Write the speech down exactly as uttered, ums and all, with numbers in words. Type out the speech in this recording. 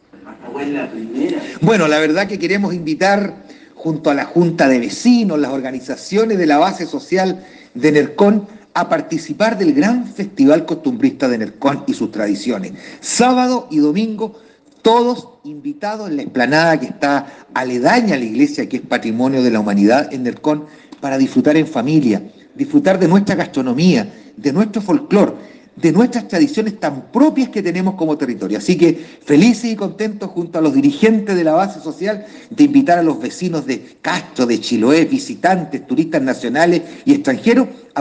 Bueno, la verdad que queremos invitar junto a la Junta de Vecinos, las organizaciones de la base social de Nercón, a participar del gran Festival Costumbrista de Nercón y sus tradiciones. Sábado y domingo, todos invitados en la explanada que está aledaña a la iglesia, que es Patrimonio de la Humanidad en Nercón, para disfrutar en familia, disfrutar de nuestra gastronomía, de nuestro folclore, de nuestras tradiciones tan propias que tenemos como territorio. Así que felices y contentos junto a los dirigentes de la base social de invitar a los vecinos de Castro, de Chiloé, visitantes, turistas nacionales y extranjeros, a